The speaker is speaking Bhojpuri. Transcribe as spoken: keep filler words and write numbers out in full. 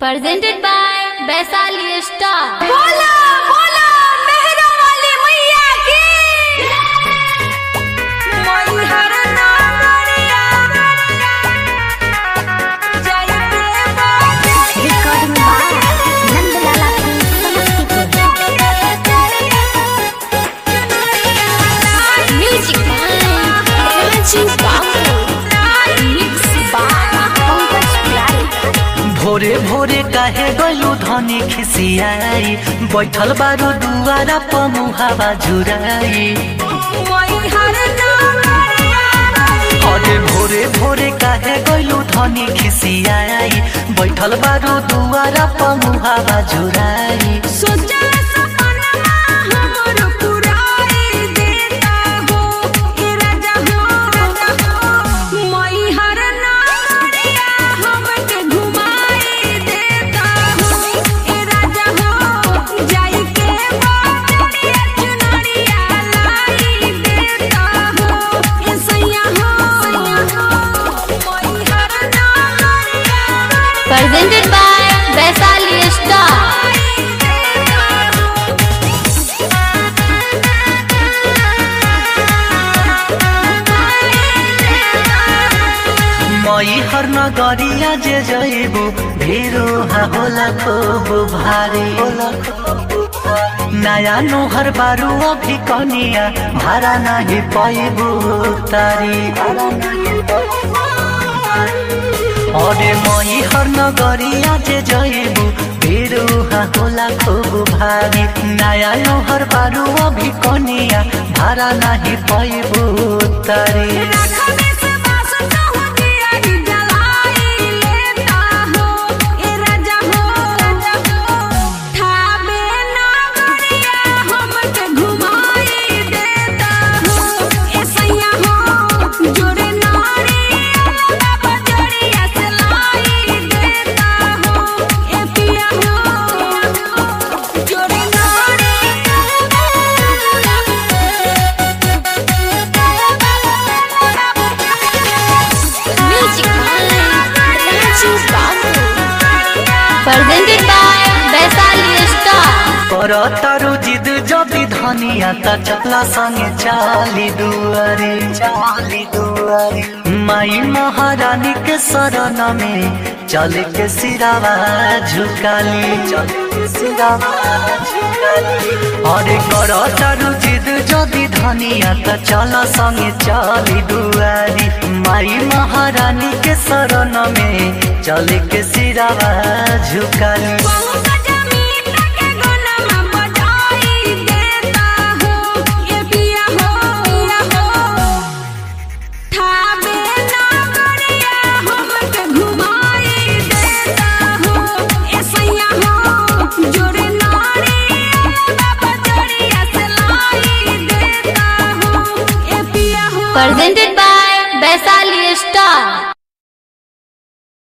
Presented by Vaisali Star. बोला बोला मेहरा वाली मैया की मैहर नागरिया जय देवा recording by Nandlala Music by Rajiv Babu. Mixed by Pankaj Pyare. भोरे भोरे काहे गलू धनी खिसियाई बैठल बारू दुआरा पमुहावा झुराई। मैहर नागरिया अरे भोरे भोरे काहे गलू धनी खिसियाई बैठल बारू दुआरा पमुहावा झुराई। सोचा सपना हमर पुराई देता हो ए राजा हो मैहर नागरिया हमके घुमाई देता हो ए राजा हो जाई के बाटरिया चुनरिया लाई देता हो ए सैया हो मैहर नागरिया Presented by Vaisali Star. मई हर नगरिया जे जइबू ढेरो होला खूब भारी। नया नोहर बारू अभी कनिया भाड़ा नहीं पैबू तारी। अरे मई हर नगरिया जे जइबू ढेरो होला खूब भारी। नया नोहर बारू अभी कनिया भाड़ा नहीं पैबू तारी। Music by Rajiv Babu. Presented by Vaisali Star. कर तारू जिद जदि धनिया त चपला संगे चाली दुआरी चाली दुआरी। माई महारानी के शरण में चल के सिरावा झुकाली चल के सिरावा झुकाली। अरे कर तारू जिद जदि धनिया त चल संगे चाली दुआरी। माई महारानी के शरण में चल के सिरावा झुकाली। Presented by Vaisali Star.